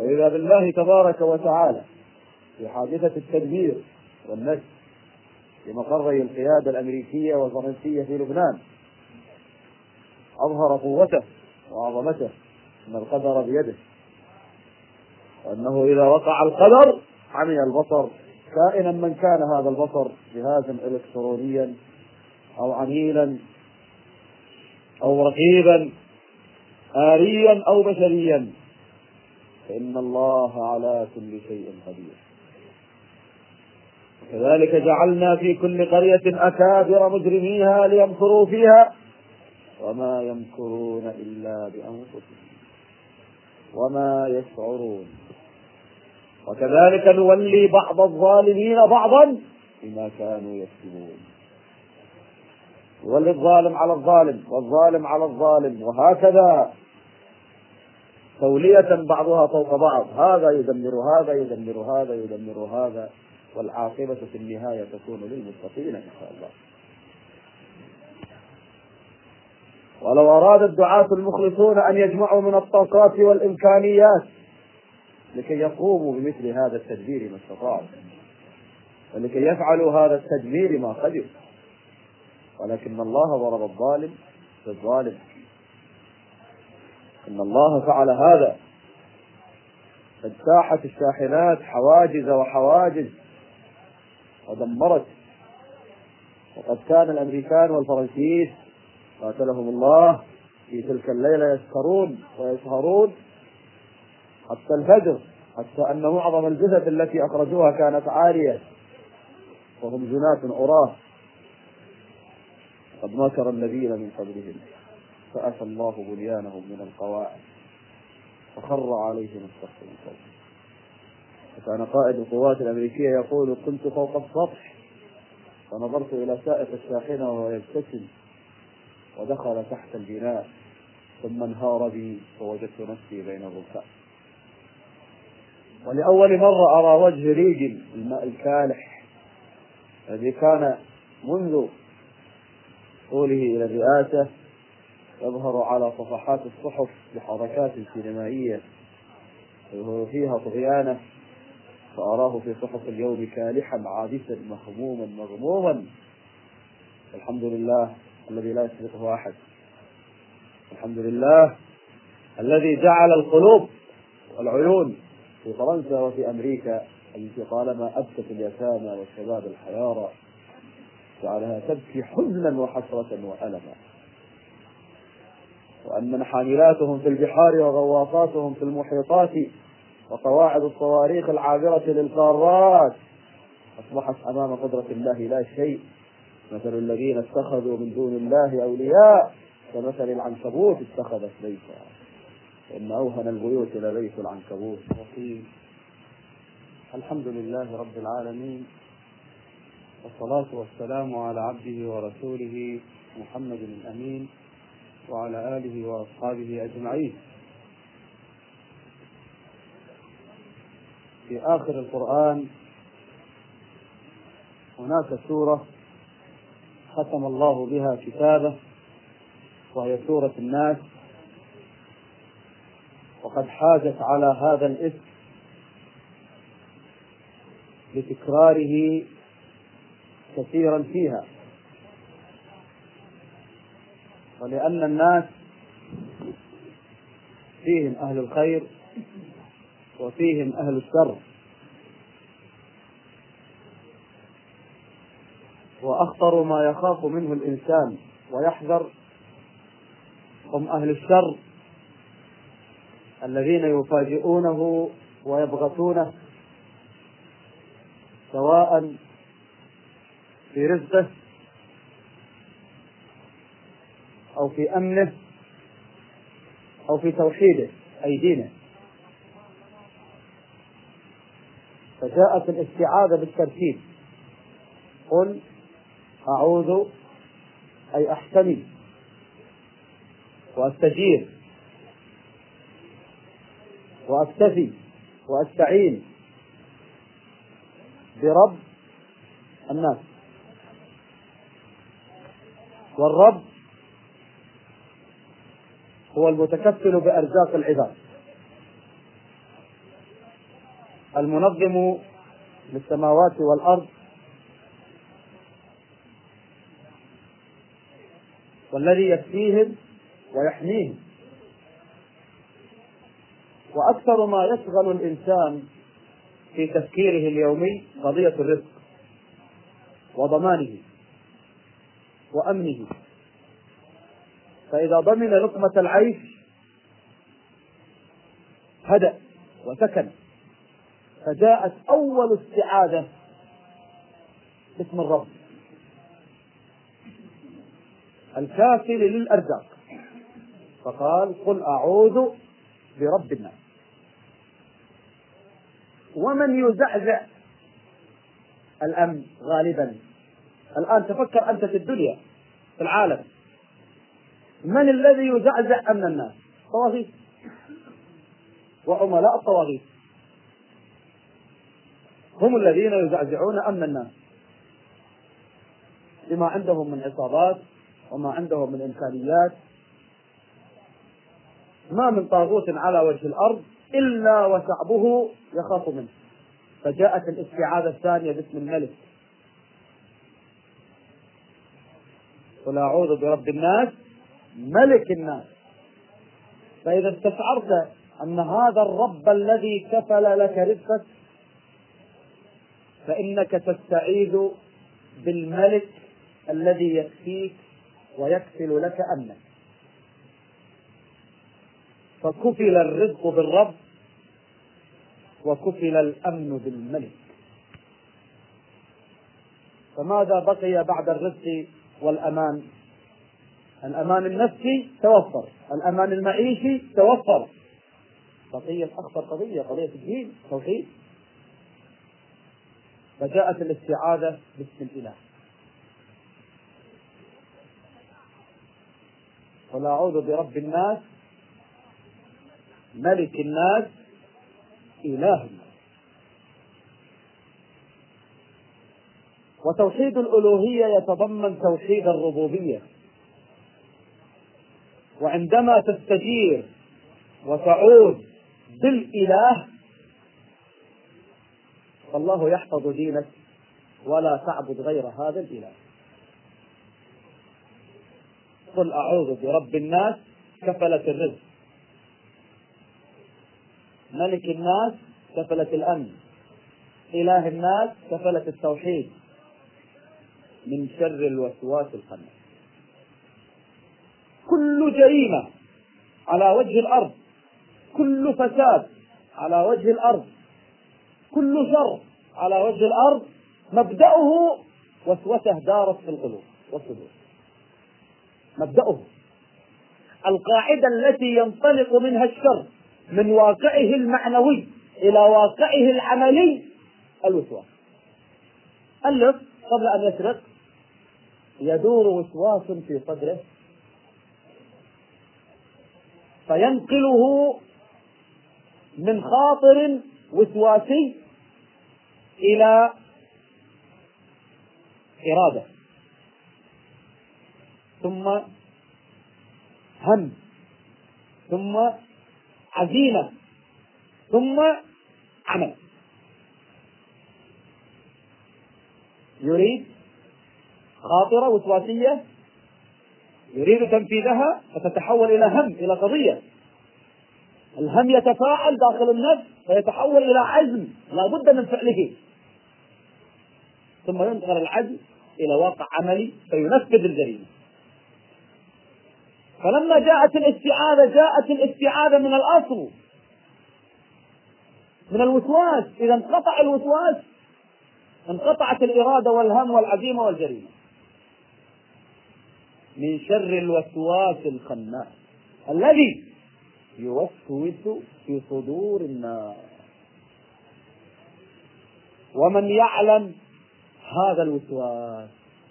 وإذا بالله تبارك وتعالى في حادثة التدمير والنشر لمقري القيادة الأمريكية والفرنسية في لبنان أظهر قوته وعظمته أن القدر بيده، وأنه إذا وقع القدر عمي البصر كائنا من كان هذا البصر، جهازا إلكترونيا أو عميلا أو رقيبا آليا أو بشريا، فإن الله على كل شيء قدير. وكذلك جعلنا في كل قرية أكابر مجرميها ليمكروا فيها وما يمكرون إلا بأنفسهم وما يشعرون. وكذلك نولي بعض الظالمين بعضا بما كانوا يكسبون، نولي الظالم على الظالم والظالم على الظالم، وهكذا تولية بعضها فوق بعض، هذا يدمر هذا يدمر هذا يدمر هذا، والعاقبة في النهاية تكون للمتقين إن شاء الله. ولو أراد الدعاة المخلصون أن يجمعوا من الطاقات والإمكانيات لكي يقوموا بمثل هذا التدبير ما استطاعوا، ولكي يفعلوا هذا التدمير ما قدروا، ولكن الله ضرب الظالم بالظالم. إن الله فعل هذا، اجتاحت الشاحنات حواجز وحواجز ودمرت. وقد كان الأمريكان والفرنسيس قاتلهم الله في تلك الليلة يسكرون ويسهرون حتى الفجر، حتى أن معظم الجثث التي أخرجوها كانت عارية وهم جنات عراه. قد مكر الذين من قبلهم فأتى الله بنيانهم من القواعد فخر عليهم السقف من فوقهم. وكان قائد القوات الأمريكية يقول: كنت فوق السطح فنظرت إلى سائق الشاحنة وهو يبتسم ودخل تحت البناء ثم انهار بي فوجدت نفسي بين الركاب. ولأول مرة أرى وجه ريجن الماء الكالح الذي كان منذ طوله إلى الرئاسة يظهر على صفحات الصحف بحركات سينمائية يظهر فيها طغيانه، فأراه في صحف اليوم كالحا عابسا مهموما مغموما. الحمد لله الذي لا يسبقه أحد، الحمد لله الذي جعل القلوب والعيون في فرنسا وفي أمريكا التي طالما أبكت اليتامى والشباب الحيارى جعلها تبكي حزنا وحسرة وألما، وأن حاملاتهم في البحار وغواصاتهم في المحيطات وقواعد الصواريخ العابرة للقارات أصبحت أمام قدرة الله لا شيء. مثل الذين اتخذوا من دون الله أولياء كمثل العنكبوت اتخذت بيتا إن أوهن البيوت لبيت العنكبوت. الحمد لله رب العالمين، والصلاة والسلام على عبده ورسوله محمد الأمين وعلى آله وأصحابه أجمعين. في آخر القرآن هناك سورة ختم الله بها كتابه وهي سورة الناس، وقد حازت على هذا الاسم لتكراره كثيرا فيها، ولأن الناس فيهم أهل الخير وفيهم أهل الشر، وأخطر ما يخاف منه الإنسان ويحذر هم أهل الشر الذين يفاجئونه ويبغتونه سواء في رزقه أو في أمنه أو في توحيده أي دينه. فجاءت الاستعاذة بالترتيب: قل أعوذ أي أحتمي وأستجير وأكتفي وأستعين برب الناس. والرب هو المتكفل بأرزاق العباد، المنظم للسماوات والأرض، والذي يكفيهم ويحميهم. وأكثر ما يشغل الإنسان في تفكيره اليومي قضية الرزق وضمانه وأمنه. فإذا ضمن لقمة العيش هدأ وسكن. فجاءت أول استعاذة باسم الرب الكافل للأرزاق، فقال: قل أعوذ برب الناس. ومن يزعزع الأمن غالبا الآن، تفكر أنت في الدنيا في العالم، من الذي يزعزع أمن الناس؟ طواغيت وعملاء الطواغيت هم الذين يزعزعون أمن الناس بما عندهم من عصابات وما عندهم من إمكانيات. ما من طاغوت على وجه الأرض إلا وشعبه يخاف منه. فجاءت الاستعاذة الثانية باسم الملك: قل أعوذ برب الناس ملك الناس. فإذا استشعرت أن هذا الرب الذي كفل لك رزقك، فإنك تستعيذ بالملك الذي يكفيك ويكفل لك أمنك. فكفل الرزق بالرب وكفل الأمن بالملك. فماذا بقي بعد الرزق والأمان؟ الأمان النفسي توفر، الأمان المعيشي توفر، بقيت أخطر قضية الدين، توحيد. فجاءت الاستعاذة باسم الإله: قل أعوذ برب الناس ملك الناس إله الناس. وتوحيد الألوهية يتضمن توحيد الربوبية. وعندما تستجير وتعود بالإله فالله يحفظ دينك ولا تعبد غير هذا الإله. قل أعوذ برب الناس كفلت الرزق، ملك الناس كفلت الأمن، إله الناس كفلت التوحيد، من شر الوسواس الخناس. كل جريمة على وجه الأرض، كل فساد على وجه الأرض، كل شر على وجه الأرض مبدأه وسوسة دارت في القلوب والصدور. مبدأه القاعدة التي ينطلق منها الشر من واقعه المعنوي إلى واقعه العملي الوسواس. اللص قبل أن يسرق يدور وسواس في صدره فينقله من خاطر وسواسي إلى إرادة، ثم هم، ثم عزيمة، ثم عمل. يريد خاطرة وسواسية يريد تنفيذها فتتحول إلى هم، إلى قضية. الهم يتفاعل داخل النفس فيتحول إلى عزم لا بد من فعله، ثم ينقل العزم إلى واقع عملي فينفذ الجريمة. فلما جاءت الاستعاذة من الأصل، من الوسواس. إذا انقطع الوسواس انقطعت الإرادة والهم والعزيمة والجريمة. من شر الوسواس الخناس الذي يوسوس في صدور الناس. ومن يعلم هذا الوسواس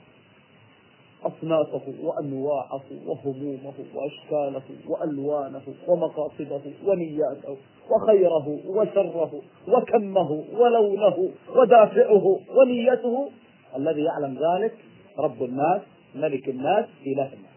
أصنافه وأنواعه وهمومه وأشكاله وألوانه ومقاصده ونياته وخيره وشره وكمه ولونه ودافعه ونيته، الذي يعلم ذلك رب الناس ملك الناس إله الناس.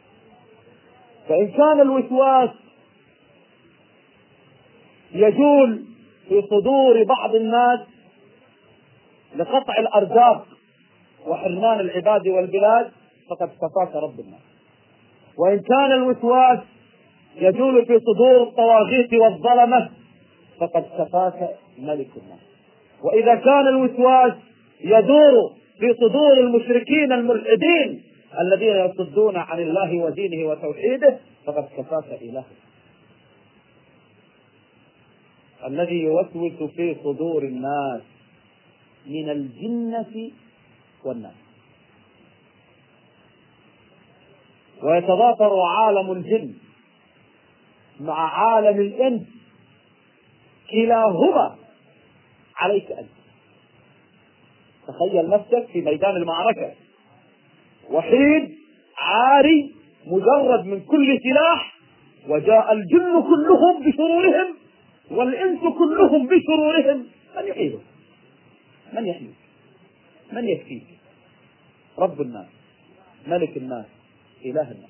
فإن كان الوسواس يجول في صدور بعض الناس لقطع الأرزاق وحرمان العباد والبلاد فقد كفاك رب الناس. وإن كان الوسواس يجول في صدور الطواغيت والظلمة فقد كفاك ملك الناس. وإذا كان الوسواس يدور في صدور المشركين الملحدين الذين يصدون عن الله ودينه وتوحيده فقد كفاك إله الذي يوسوس في صدور الناس من الجنة والناس. ويتضافر عالم الجن مع عالم الإنس كلاهما عليك أنت. تخيل نفسك في ميدان المعركة وحيد عاري مجرد من كل سلاح، وجاء الجن كلهم بشرورهم والإنس كلهم بشرورهم، من يحيده؟ من يحميك؟ من يكفيك؟ رب الناس، ملك الناس، إله الناس.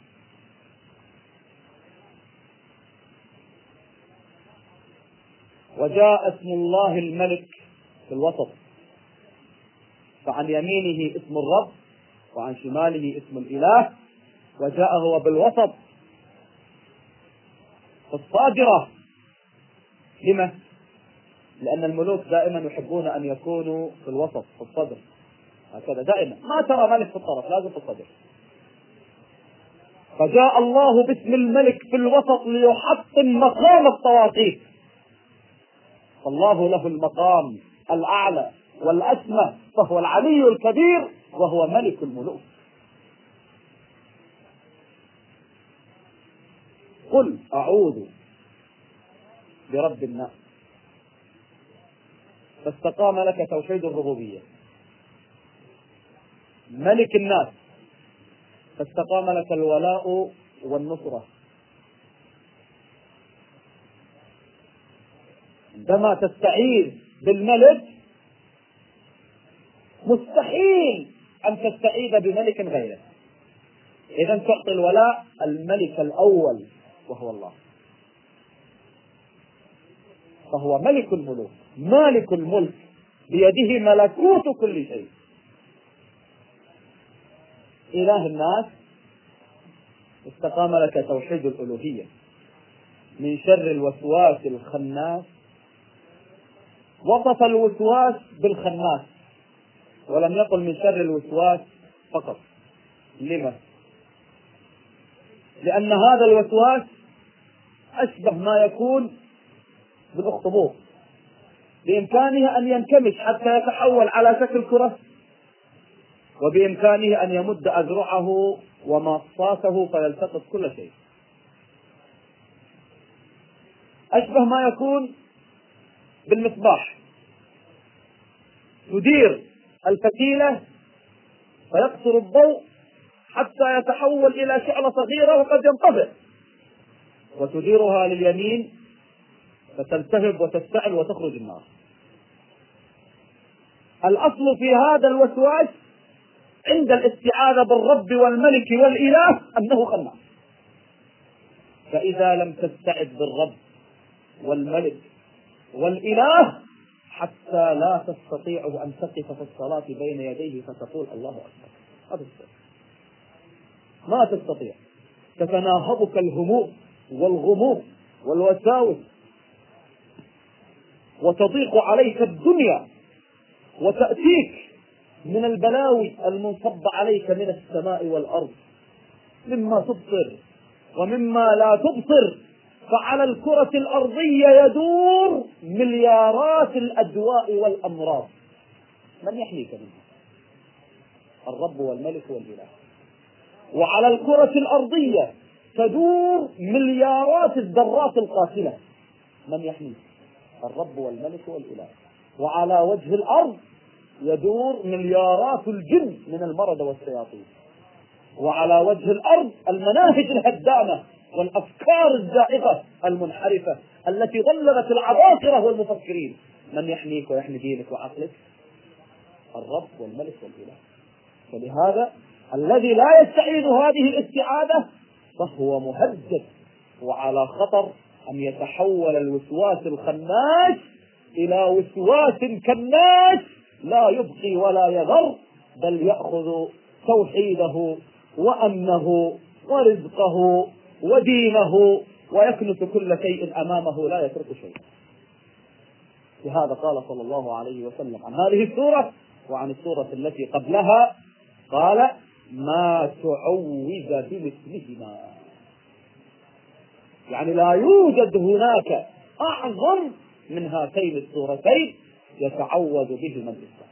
وجاء اسم الله الملك في الوسط، فعن يمينه اسم الرب وعن شماله اسم الإله، وجاء هو بالوسط في الصادرة. لما؟ لأن الملوك دائما يحبون أن يكونوا في الوسط في الصدر، هكذا دائما، ما ترى ملك في الطرف، لازم في الصدر. فجاء الله باسم الملك في الوسط ليحطم مقام الطواغيت، فالله له المقام الأعلى والأسمى، فهو العلي الكبير وهو ملك الملوك. قل أعوذ برب الناس، فاستقام لك توحيد الربوبية. ملك الناس، فاستقام لك الولاء والنصرة. عندما تستعيذ بالملك مستحيل أن تستعيذ بملك غيره، إذن تعطي الولاء الملك الأول وهو الله، فهو ملك الملوك مالك الملك بيده ملكوت كل شيء. إله الناس، استقام لك توحيد الألوهية من شر الوسواس الخناس. وصف الوسواس بالخناس ولم يقل من شر الوسواس فقط. لما؟ لأن هذا الوسواس أشبه ما يكون بالأخطبوط، بإمكانه أن ينكمش حتى يتحول على شكل كرة، وبإمكانه أن يمد أذرعه ومصاصه فيلتقط كل شيء. أشبه ما يكون بالمصباح، تدير الفتيلة فيقصر الضوء حتى يتحول إلى شعلة صغيرة وقد ينطفئ، وتديرها لليمين فتلتهب وتشتعل وتخرج النار. الأصل في هذا الوسواس عند الاستعاذة بالرب والملك والإله أنه خناس. فإذا لم تستعذ بالرب والملك والإله حتى لا تستطيع أن تقف في الصلاة بين يديه فتقول الله أكبر، ما تستطيع، تتناهضك الهموم والغموم والوساوس، وتضيق عليك الدنيا، وتأتيك من البلاوي المنصب عليك من السماء والأرض، مما تبصر ومما لا تبصر. فعلى الكرة الأرضية يدور مليارات الأدواء والأمراض، من يحميك منها؟ الرب والملك والإله. وعلى الكرة الأرضية تدور مليارات الذرات القاتلة، من يحميك؟ الرب والملك والإله. وعلى وجه الأرض يدور مليارات الجن من المرض والشياطين. وعلى وجه الأرض المناهج الهدامة والأفكار الزائغة المنحرفة التي ضللت العباقرة والمفكرين، من يحميك ويحمي دينك وعقلك؟ الرب والملك والإله. فلهذا الذي لا يستعيذ هذه الاستعاذة فهو مهدد وعلى خطر أن يتحول الوسواس الخناس إلى وسواس كالناس لا يبقي ولا يذر، بل يأخذ توحيده وأمنه ورزقه ودينه ويكنس كل شيء أمامه لا يترك شيئا. لهذا قال صلى الله عليه وسلم عن هذه السورة وعن السورة التي قبلها، قال: ما تعوذ بمثلهما. يعني لا يوجد هناك أعظم من هاتين السورتين يتعوذ بهما الإنسان.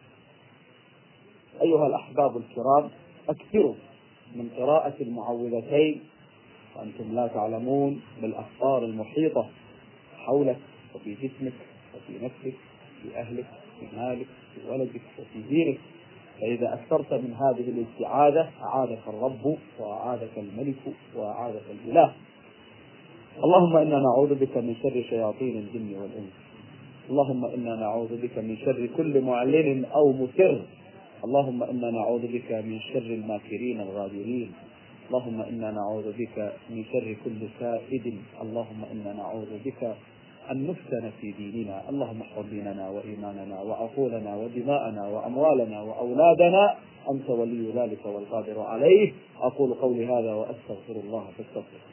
أيها الأحباب الكرام، أكثروا من قراءة المعوذتين وأنتم لا تعلمون بالأخطار المحيطة حولك وفي جسمك وفي نفسك في أهلك في مالك في ولدك وفي دينك. فإذا أكثرت من هذه الاستعاذة أعاذك الرب وأعاذك الملك وأعاذك الإله. اللهم إنا نعوذ بك من شر شياطين الجن والإنس. اللهم إنا نعوذ بك من شر كل معلن أو مسر. اللهم إنا نعوذ بك من شر الماكرين الغادرين. اللهم إنا نعوذ بك من شر كل سائد. اللهم إنا نعوذ بك أن نفتن في ديننا. اللهم احفظ ديننا وإيماننا وعقولنا ودماءنا وأموالنا وأولادنا، أنت ولي ذلك والقادر عليه. أقول قولي هذا وأستغفر الله فاستغفره.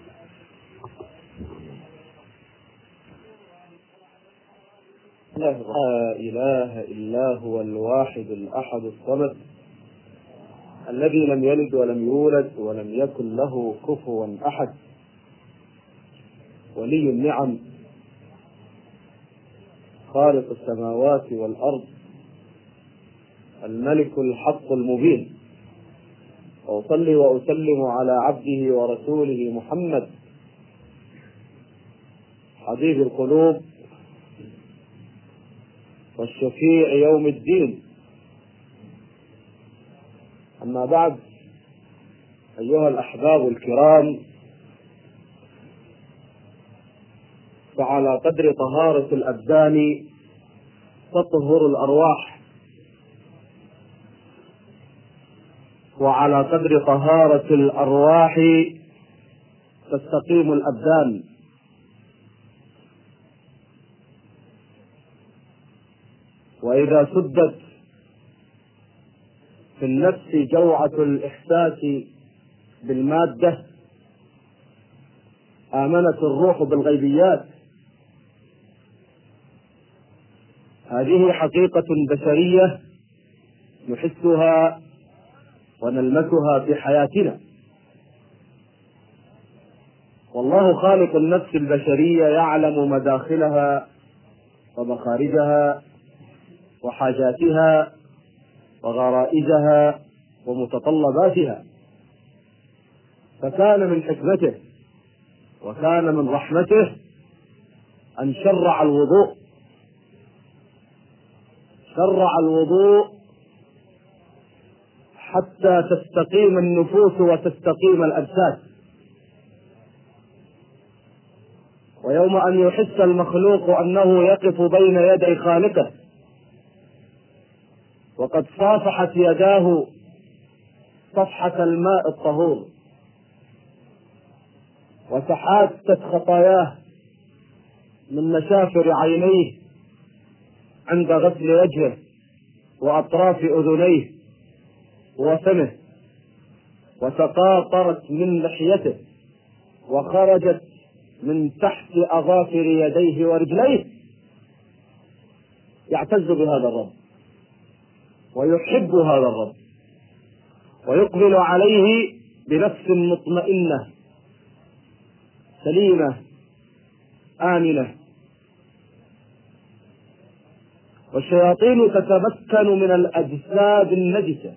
لا إله إلا هو الواحد الأحد الصمد الذي لم يلد ولم يولد ولم يكن له كفوا أحد، ولي النعم، خالق السماوات والأرض، الملك الحق المبين. وأصلي وأسلم على عبده ورسوله محمد حبيب القلوب والشفيع يوم الدين. أما بعد، أيها الأحباب الكرام، فعلى قدر طهارة الأبدان تطهر الأرواح، وعلى قدر طهارة الأرواح تستقيم الأبدان. وإذا سدت في النفس جوعة الإحساس بالمادة آمنت الروح بالغيبيات. هذه حقيقة بشرية نحسها ونلمسها في حياتنا. والله خالق النفس البشرية يعلم مداخلها ومخارجها وحاجاتها وغرائزها ومتطلباتها. فكان من حكمته وكان من رحمته أن شرع الوضوء. شرع الوضوء حتى تستقيم النفوس وتستقيم الأجساد. ويوم أن يحس المخلوق أنه يقف بين يدي خالقه وقد صافحت يداه صفحة الماء الطهور وتحاتت خطاياه من مشافر عينيه عند غسل وجهه وأطراف أذنيه وفمه، وتقاطرت من لحيته وخرجت من تحت أظافر يديه ورجليه، يعتز بهذا الرب ويحب هذا الرب ويقبل عليه بنفس مطمئنة سليمة آمنة. والشياطين تتمكن من الأجساد النجسة،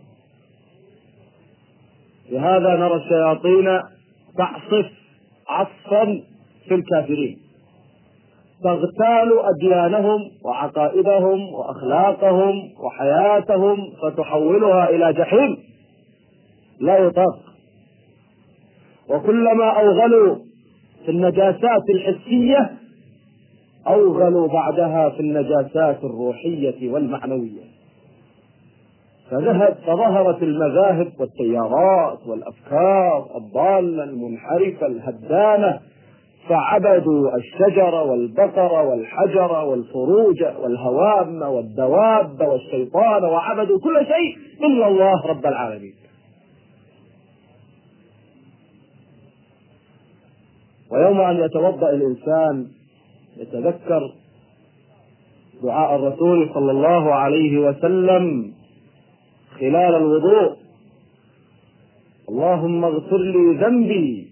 لهذا نرى الشياطين تعصف عصفا في الكافرين، تغتال أديانهم وعقائدهم وأخلاقهم وحياتهم فتحولها إلى جحيم لا يطاق. وكلما أوغلوا في النجاسات الحسية أوغلوا بعدها في النجاسات الروحية والمعنوية، فظهرت المذاهب والتيارات والأفكار الضالة المنحرفة الهدامة فعبدوا الشجر والبقر والحجر والفروج والهوام والدواب والشيطان، وعبدوا كل شيء إلا الله رب العالمين. ويوم أن يتوضأ الإنسان يتذكر دعاء الرسول صلى الله عليه وسلم خلال الوضوء: اللهم اغفر لي ذنبي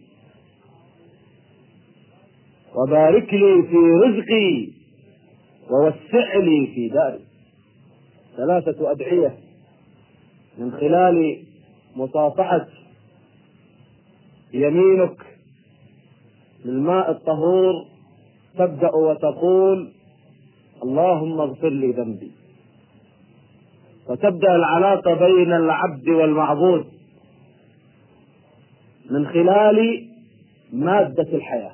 وبارك لي في رزقي ووسع لي في داري. 3 أدعية من خلال مصافحة يمينك بالماء الطهور تبدأ وتقول: اللهم اغفر لي ذنبي. فتبدأ العلاقة بين العبد والمعبود من خلال مادة الحياة.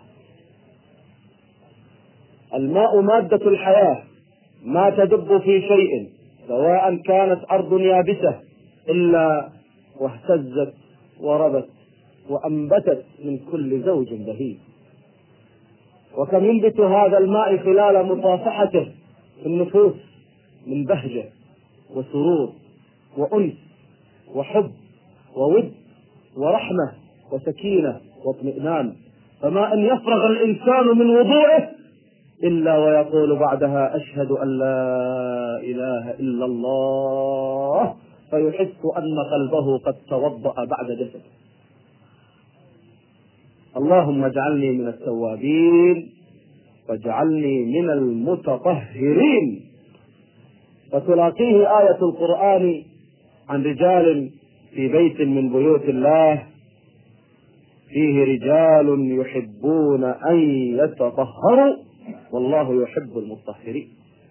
الماء مادة الحياة، ما تدب في شيء سواء كانت أرض يابسة إلا واهتزت وربت وأنبتت من كل زوج بهيج. وكم ينبت هذا الماء خلال مصافحته في النفوس من بهجة وسرور وأنس وحب وود ورحمة وسكينة واطمئنان. فما أن يفرغ الإنسان من وضوءه إلا ويقول بعدها: أشهد أن لا إله إلا الله، فيحس أن قلبه قد توضأ بعد جسده. اللهم اجعلني من التوابين واجعلني من المتطهرين. فتلاقيه آية القرآن عن رجال في بيت من بيوت الله فيه رجال يحبون أن يتطهروا والله يحب المطهرين.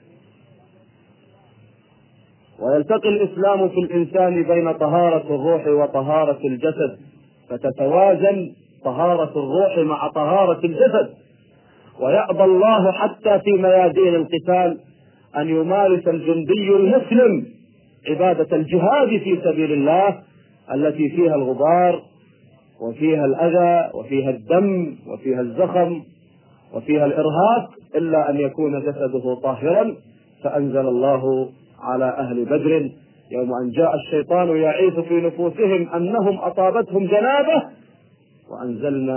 ويلتقي الإسلام في الإنسان بين طهارة الروح وطهارة الجسد، فتتوازن طهارة الروح مع طهارة الجسد. ويأبى الله حتى في ميادين القتال أن يمارس الجندي المسلم عبادة الجهاد في سبيل الله التي فيها الغبار وفيها الأذى وفيها الدم وفيها الزخم وفيها الإرهاق إلا أن يكون جسده طاهرا. فأنزل الله على أهل بدر يوم أن جاء الشيطان يعيث في نفوسهم أنهم أصابتهم جنابة: وأنزل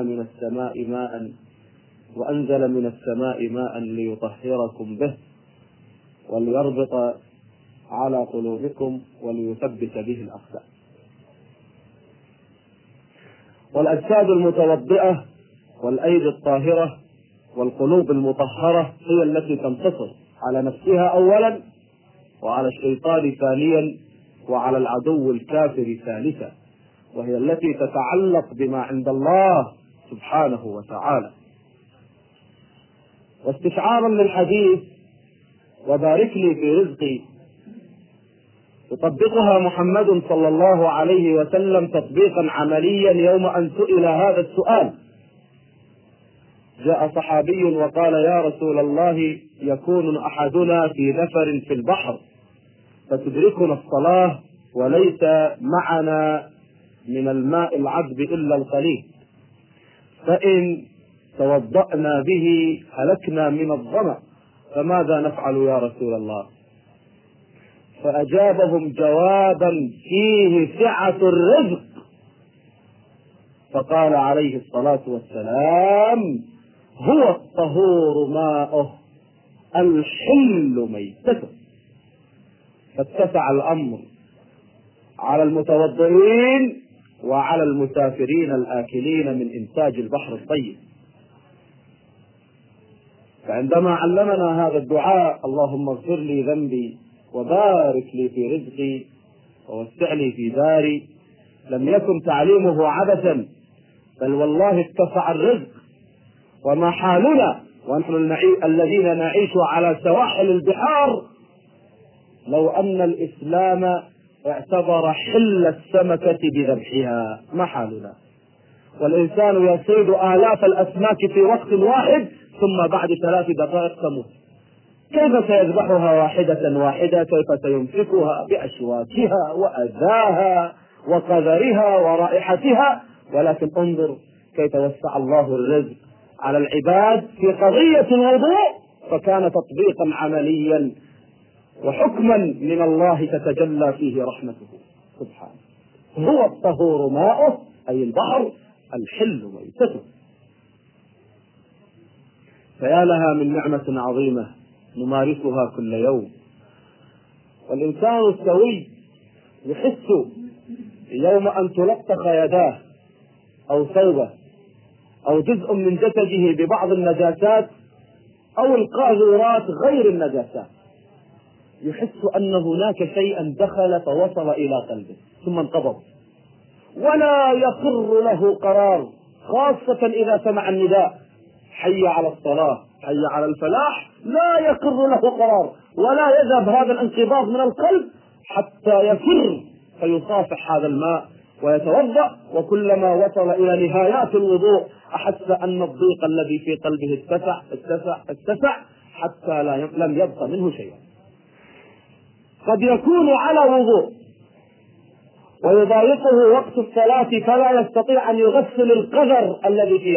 من السماء ماء ليطهركم به وليربط على قلوبكم وليثبت به الأقدام. والأجساد المتوضئة والأيدي الطاهرة والقلوب المطهرة هي التي تنتصر على نفسها أولا، وعلى الشيطان ثانيا، وعلى العدو الكافر ثالثا، وهي التي تتعلق بما عند الله سبحانه وتعالى. واستشعارا للحديث وبارك لي في رزقي يطبقها محمد صلى الله عليه وسلم تطبيقا عمليا يوم أن سئل هذا السؤال. جاء صحابي وقال: يا رسول الله، يكون أحدنا في نفر في البحر فتدركنا الصلاة وليس معنا من الماء العذب إلا القليل، فإن توضأنا به هلكنا من الظمأ، فماذا نفعل يا رسول الله؟ فأجابهم جوابا فيه سعة الرزق، فقال عليه الصلاة والسلام: هو الطهور ماؤه الحل ميتته. فاتسع الأمر على المتوضئين وعلى المسافرين الآكلين من إنتاج البحر الطيب. فعندما علمنا هذا الدعاء: اللهم اغفر لي ذنبي وبارك لي في رزقي ووسع لي في داري، لم يكن تعليمه عبثا، بل والله اتسع الرزق. وما حالنا ونحن الذين نعيش على سواحل البحار لو أن الإسلام اعتبر حل السمكة بذبحها؟ ما حالنا؟ والإنسان يصيد آلاف الأسماك في وقت واحد ثم بعد 3 دقائق تموت. كيف سيذبحها واحدة واحدة؟ كيف سيمسكها بأشواكها وأذاها وقذرها ورائحتها؟ ولكن انظر كيف وسع الله الرزق على العباد في قضية الوضوء فكان تطبيقا عمليا وحكما من الله تتجلى فيه رحمته سبحانه. هو الطهور ماؤه أي البحر، الحل ميتته. فيا لها من نعمة عظيمة نمارسها كل يوم. والإنسان السوي يحس يوم أن تلطخ يداه أو ثوبه أو جزء من جسده ببعض النجاسات أو القاذورات غير النجاسات، يحس أن هناك شيئا دخل فوصل إلى قلبه ثم انقبض، ولا يقر له قرار، خاصة إذا سمع النداء حي على الصلاة حي على الفلاح، لا يقر له قرار ولا يذهب هذا الانقباض من القلب حتى يفر فيصافح هذا الماء ويتوضأ. وكلما وصل إلى نهايات الوضوء أحس أن الضيق الذي في قلبه اتسع حتى لم يبق منه شيء. قد يكون على وضوء ويضايقه وقت الصلاة فلا يستطيع أن يغسل القذر الذي في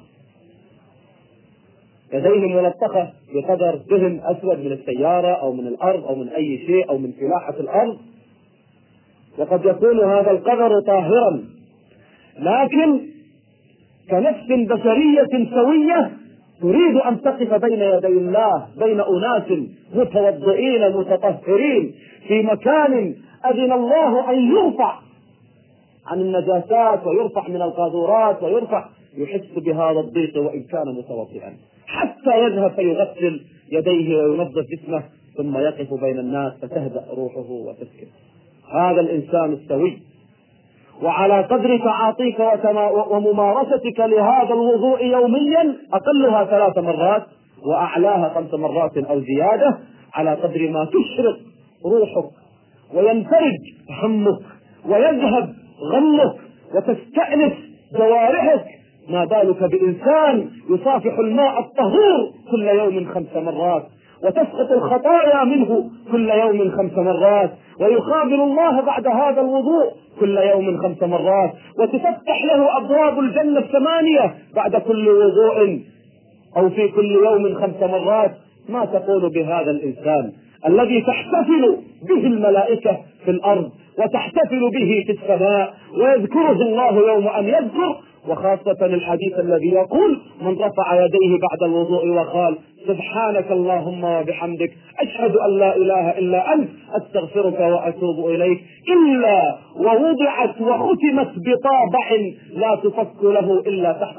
يديه ملطخة بقدر دهن أسود من السيارة أو من الأرض أو من أي شيء أو من فلاحة الأرض، وقد يكون هذا القذر طاهرا، لكن كنفس بشرية سوية تريد أن تقف بين يدي الله بين أناس متوضئين متطهرين في مكان أذن الله أن يرفع عن النجاسات ويرفع من القاذورات ويرفع، يحس بهذا الضيق وإن كان متوضئا حتى يذهب فيغسل يديه وينظف جسمه ثم يقف بين الناس فتهدأ روحه وتسكن. هذا الإنسان السوي. وعلى قدر تعاطيك وممارستك لهذا الوضوء يوميا أقلها 3 مرات وأعلاها 5 مرات أو زيادة، على قدر ما تشرق روحك وينفرج همك ويذهب غمك وتستأنس جوارحك، ما بالك بإنسان يصافح الماء الطهور كل يوم 5 مرات وتسقط الخطايا منه كل يوم 5 مرات ويقابل الله بعد هذا الوضوء كل يوم 5 مرات وتفتح له أبواب الجنة 8 بعد كل وضوء أو في كل يوم 5 مرات. ما تقول بهذا الإنسان الذي تحتفل به الملائكة في الأرض وتحتفل به في السماء ويذكره الله يوم أن يذكر، وخاصة الحديث الذي يقول من رفع يديه بعد الوضوء وقال سبحانك اللهم وبحمدك أشهد أن لا إله إلا أنت أستغفرك وأتوب إليك إلا ووضعت وختمت بطابع لا تفك له إلا تحت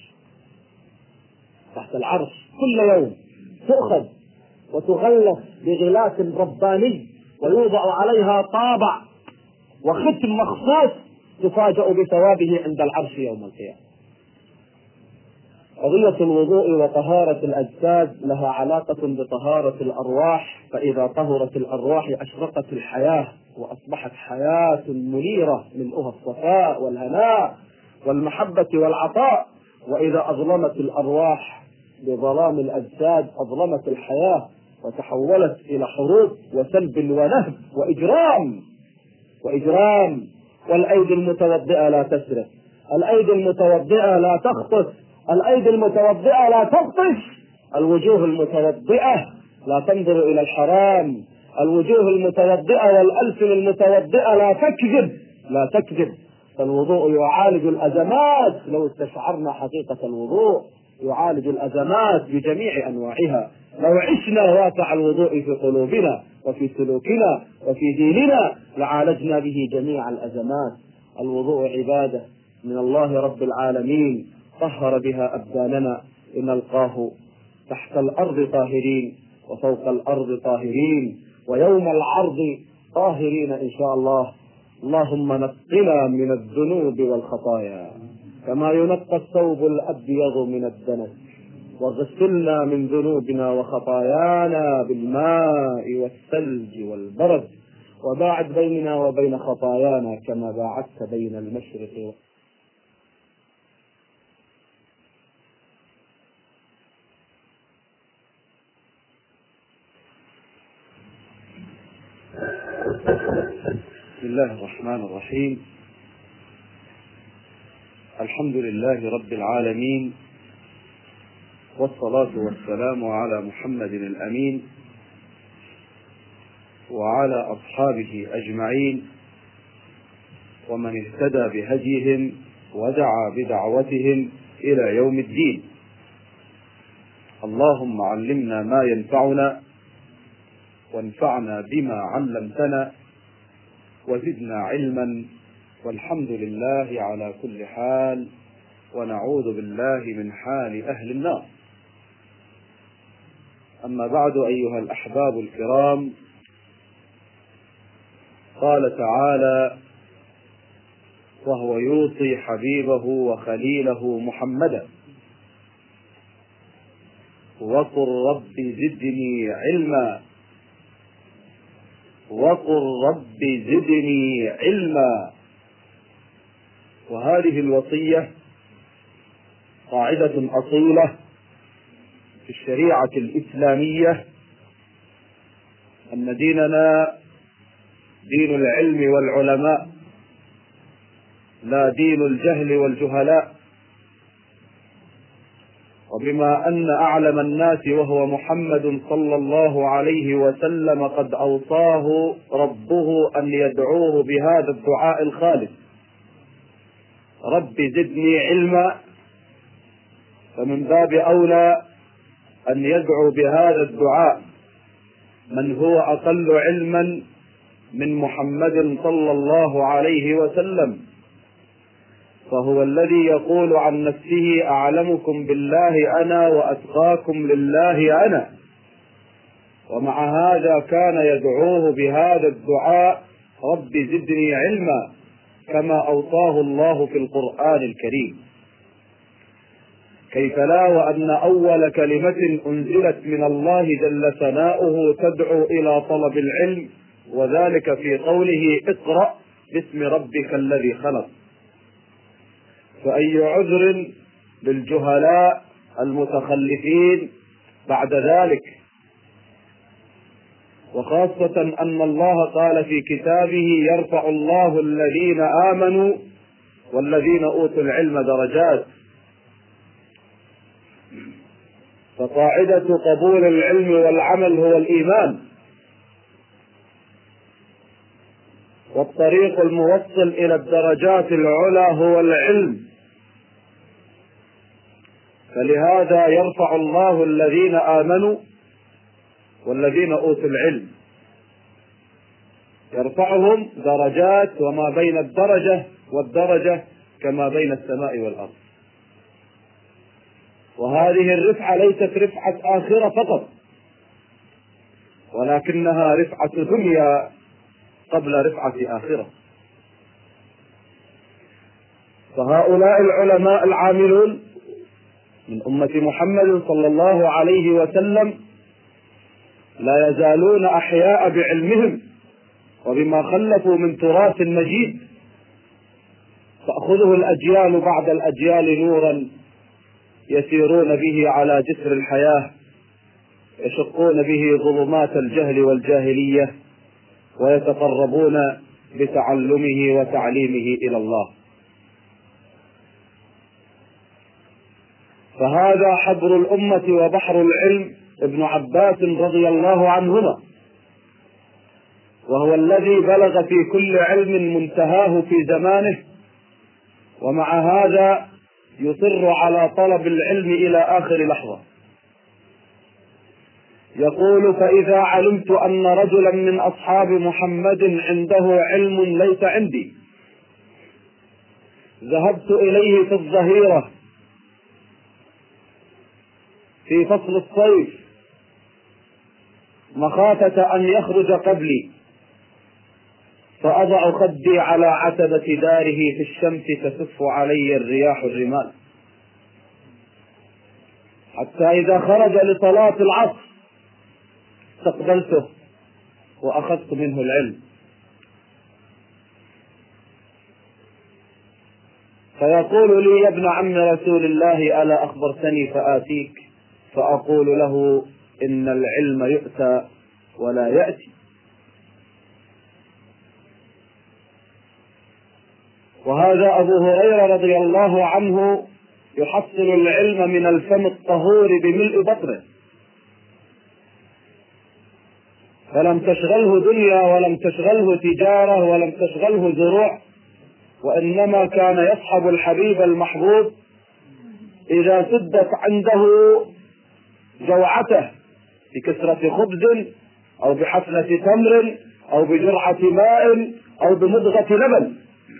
العرش كل يوم تؤخذ وتغلف بغلاف رباني ويوضع عليها طابع وختم مخصوص تفاجأ بثوابه عند العرش يوم القيامة. قضية الوضوء وطهارة الأجساد لها علاقة بطهارة الأرواح، فإذا طهرت الأرواح أشرقت الحياة وأصبحت حياة منيرة ملؤها الصفاء والهناء والمحبة والعطاء، وإذا أظلمت الأرواح بظلام الأجساد أظلمت الحياة وتحولت إلى حروب وسلب ونهب وإجرام. والأيدي المتوضئة لا تسرق، الأيدي المتوضئة لا تخطف، الأيدي المتوضئة لا تبطش، الوجوه المتوضئة لا تنظر إلى الحرام، الوجوه المتوضئة والألسن المتوضئة لا تكذب. فالوضوء يعالج الأزمات، لو استشعرنا حقيقة الوضوء يعالج الأزمات بجميع أنواعها. لو عشنا واقع الوضوء في قلوبنا وفي سلوكنا وفي ديننا لعالجنا به جميع الأزمات. الوضوء عبادة من الله رب العالمين طهر بها أبداننا، لنلقاه تحت الأرض طاهرين وفوق الأرض طاهرين ويوم العرض طاهرين إن شاء الله. اللهم نقنا من الذنوب والخطايا كما ينقى الثوب الأبيض من الدنس، واغسلنا من ذنوبنا وخطايانا بالماء والثلج والبرد، وباعد بيننا وبين خطايانا كما باعدت بين المشرق بسم الله الرحمن الرحيم. الحمد لله رب العالمين، والصلاة والسلام على محمد الأمين وعلى أصحابه أجمعين ومن اهتدى بهديهم ودعا بدعوتهم إلى يوم الدين. اللهم علمنا ما ينفعنا وانفعنا بما علمتنا وزدنا علما، والحمد لله على كل حال، ونعوذ بالله من حال أهل النار. أما بعد، أيها الأحباب الكرام، قال تعالى: وهو يوصي حبيبه وخليله محمدا وقل رب زدني علما، وقل رب زدني علما. وهذه الوصية قاعدة أصيلة في الشريعة الإسلامية، أن ديننا دين العلم والعلماء، لا دين الجهل والجهلاء. وبما أن أعلم الناس وهو محمد صلى الله عليه وسلم قد أوصاه ربه أن يدعوه بهذا الدعاء الخالد: رب زدني علما، فمن باب أولى أن يدعو بهذا الدعاء من هو أقل علما من محمد صلى الله عليه وسلم، فهو الذي يقول عن نفسه: أعلمكم بالله أنا وأتقاكم لله أنا. ومع هذا كان يدعوه بهذا الدعاء: رب زدني علما، كما أوصاه الله في القرآن الكريم. كيف لا وأن أول كلمة أنزلت من الله جل ثناؤه تدعو إلى طلب العلم، وذلك في قوله: اقرأ باسم ربك الذي خلق. فأي عذر للجهلاء المتخلفين بعد ذلك؟ وخاصة أن الله قال في كتابه: يرفع الله الذين آمنوا والذين أوتوا العلم درجات. فقاعدة قبول العلم والعمل هو الإيمان، والطريق الموصل إلى الدرجات العلى هو العلم. فلهذا يرفع الله الذين آمنوا والذين أوتوا العلم، يرفعهم درجات، وما بين الدرجة والدرجة كما بين السماء والأرض. وهذه الرفعة ليست رفعة آخرة فقط، ولكنها رفعة دنيا قبل رفعة آخرة. فهؤلاء العلماء العاملون من أمة محمد صلى الله عليه وسلم لا يزالون أحياء بعلمهم وبما خلفوا من تراث مجيد، تأخذه الأجيال بعد الأجيال نورا يسيرون به على جسر الحياة، يشقون به ظلمات الجهل والجاهلية، ويتقربون بتعلمه وتعليمه إلى الله. فهذا حبر الأمة وبحر العلم ابن عباس رضي الله عنهما، وهو الذي بلغ في كل علم منتهاه في زمانه، ومع هذا يصر على طلب العلم إلى آخر لحظة. يقول: فإذا علمت أن رجلا من أصحاب محمد عنده علم ليس عندي، ذهبت إليه في الظهيرة في فصل الصيف مخافة أن يخرج قبلي، فأضع خدي على عتبة داره في الشمس تسف علي الرياح الرمال، حتى إذا خرج لصلاة العصر استقبلته وأخذت منه العلم. فيقول لي: يا ابن عم رسول الله، ألا أخبرتني فآتيك؟ فأقول له: إن العلم يؤتى ولا يأتي. وهذا أبو هريرة رضي الله عنه يحصل العلم من الفم الطهور بملء بطنه، فلم تشغله دنيا ولم تشغله تجارة ولم تشغله زروع، وإنما كان يصحب الحبيب المحبوب إذا سدت عنده جوعته بكسرة خبز أو بحفنة تمر أو بجرعة ماء أو بمضغة لبن،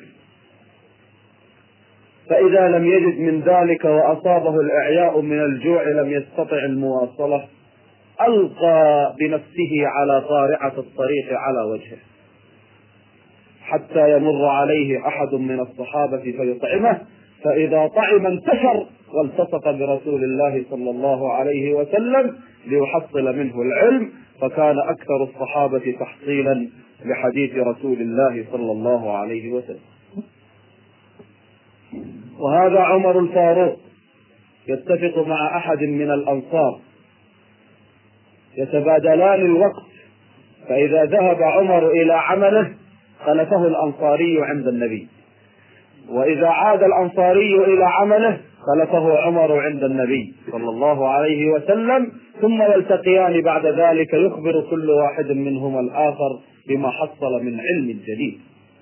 فإذا لم يجد من ذلك وأصابه الإعياء من الجوع لم يستطع المواصلة، ألقى بنفسه على قارعة الطريق على وجهه حتى يمر عليه أحد من الصحابة فيطعمه، فإذا طعم انتشر والتصق برسول الله صلى الله عليه وسلم ليحصل منه العلم، فكان أكثر الصحابة تحصيلا لحديث رسول الله صلى الله عليه وسلم. وهذا عمر الفاروق يتفق مع أحد من الأنصار يتبادلان الوقت، فإذا ذهب عمر إلى عمله خلفه الأنصاري عند النبي، وإذا عاد الأنصاري إلى عمله خلفه عمر عند النبي صلى الله عليه وسلم، ثم يلتقيان بعد ذلك يخبر كل واحد منهما الآخر بما حصل من علم جديد.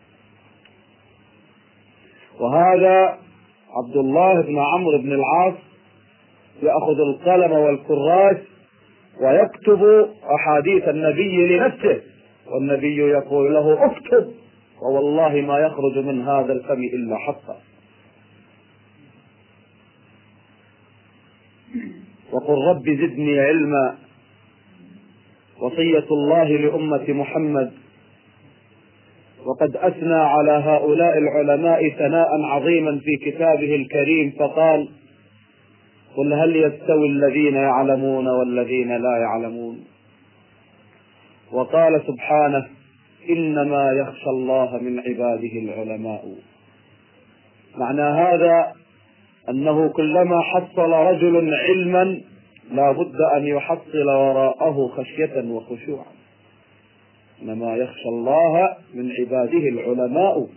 وهذا عبد الله بن عمرو بن العاص يأخذ القلم والكراس ويكتب أحاديث النبي لنفسه، والنبي يقول له اكتب، ووالله ما يخرج من هذا الفم إلا حقا. وقل رب زدني علما، وصية الله لأمة محمد، وقد أثنى على هؤلاء العلماء ثناء عظيما في كتابه الكريم فقال: قل هل يستوي الذين يعلمون والذين لا يعلمون. وقال سبحانه: إنما يخشى الله من عباده العلماء. معنى هذا أنه كلما حصل رجل علما لا بد أن يحصل وراءه خشية وخشوعا. إنما يخشى الله من عباده العلماء.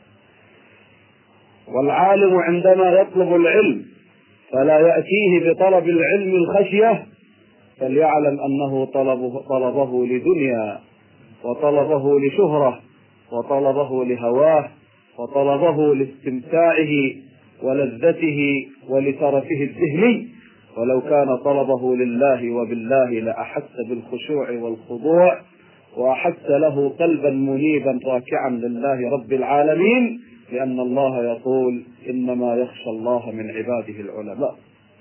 والعالم عندما يطلب العلم فلا يأتيه بطلب العلم الخشية، فليعلم أنه طلبه لدنيا، وطلبه لشهرة، وطلبه لهواه، وطلبه لاستمتاعه ولذته ولترفه الذهني. ولو كان طلبه لله وبالله لأحس بالخشوع والخضوع، وأحس له قلبا منيبا راكعا لله رب العالمين، لأن الله يقول: إنما يخشى الله من عباده العلماء.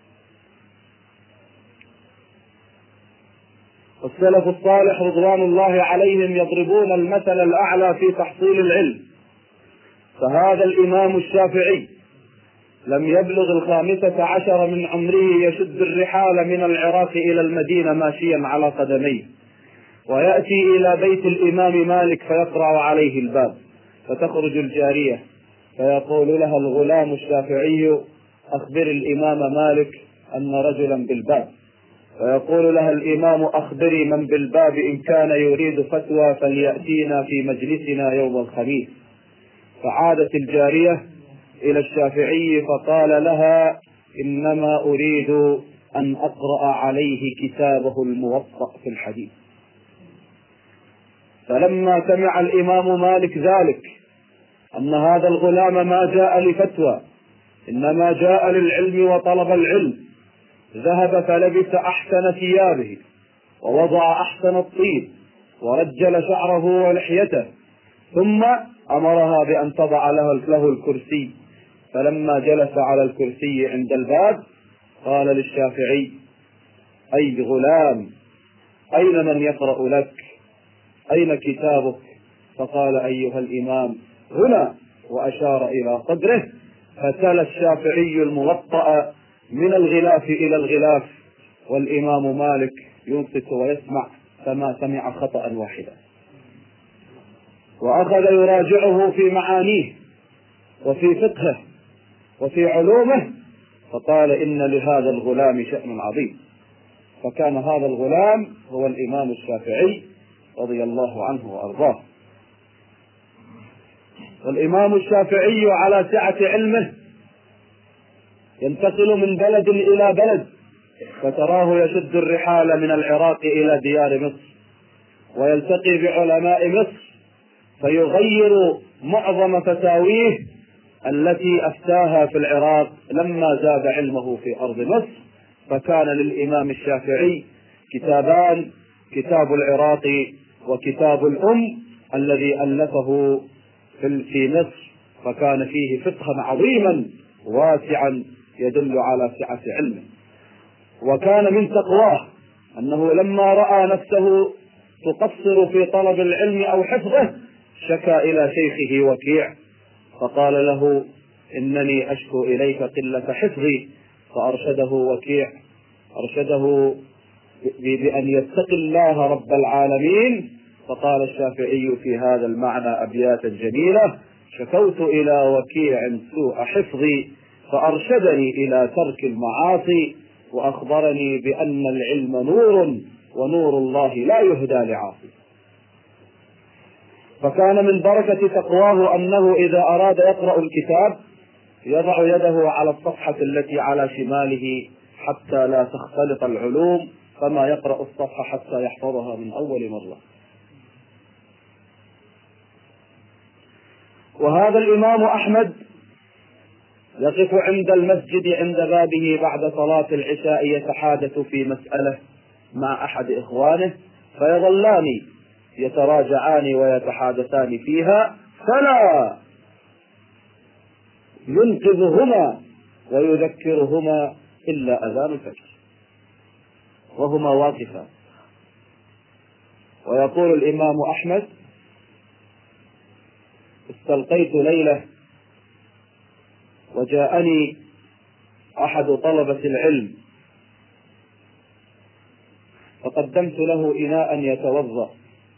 السلف الصالح رضوان الله عليهم يضربون المثل الأعلى في تحصيل العلم. فهذا الإمام الشافعي لم يبلغ 15 من عمره يشد الرحال من العراق إلى المدينة ماشيا على قدميه، ويأتي إلى بيت الإمام مالك فيقرع عليه الباب، فتخرج الجارية فيقول لها الغلام الشافعي: أخبر الإمام مالك أن رجلا بالباب. فيقول لها الإمام: أخبري من بالباب، إن كان يريد فتوى فليأتينا في مجلسنا يوم الخميس. فعادت الجارية إلى الشافعي فقال لها: إنما أريد أن أقرأ عليه كتابه الموطأ في الحديث. فلما سمع الإمام مالك ذلك، أن هذا الغلام ما جاء لفتوى إنما جاء للعلم وطلب العلم، ذهب فلبس أحسن ثيابه ووضع أحسن الطيب ورجل شعره ولحيته، ثم أمرها بأن تضع له الكرسي. فلما جلس على الكرسي عند الباب قال للشافعي: أي غلام، أين من يقرأ لك؟ أين كتابك؟ فقال: أيها الإمام هنا، وأشار إلى صدره. فتلا الشافعي الموطأ من الغلاف إلى الغلاف، والإمام مالك ينصت ويسمع فما سمع خطأ واحدا، وأخذ يراجعه في معانيه وفي فقهه وفي علومه، فقال: إن لهذا الغلام شأن عظيم. فكان هذا الغلام هو الإمام الشافعي رضي الله عنه وأرضاه. والإمام الشافعي على سعة علمه ينتقل من بلد إلى بلد، فتراه يشد الرحال من العراق إلى ديار مصر ويلتقي بعلماء مصر فيغير معظم فتاويه التي أفتاها في العراق لما زاد علمه في أرض مصر. فكان للإمام الشافعي كتابان: كتاب العراق وكتاب الأم الذي ألفه في مصر، فكان فيه فقها عظيما واسعا يدل على سعة علمه. وكان من تقواه أنه لما رأى نفسه تقصر في طلب العلم أو حفظه شكا إلى شيخه وكيع فقال له: إنني أشكو إليك قلة حفظي. فأرشده وكيع، أرشده بأن يتقي الله رب العالمين. فقال الشافعي في هذا المعنى أبياتا جميلة: شكوت إلى وكيع سوء حفظي فأرشدني إلى ترك المعاصي وأخبرني بأن العلم نور ونور الله لا يهدى لعاصي. فكان من بركة تقواه أنه إذا أراد يقرأ الكتاب يضع يده على الصفحة التي على شماله حتى لا تختلط العلوم، فما يقرأ الصفحة حتى يحفظها من أول مرة. وهذا الإمام أحمد يقف عند المسجد عند بابه بعد صلاة العشاء يتحادث في مسألة مع أحد إخوانه، فيظلان يتراجعان ويتحادثان فيها فلا ينقذهما ويذكرهما إلا أذان الفجر وهما واقفان. ويقول الإمام أحمد: استلقيت ليلة وجاءني أحد طلبة العلم فقدمت له إناء يتوضأ،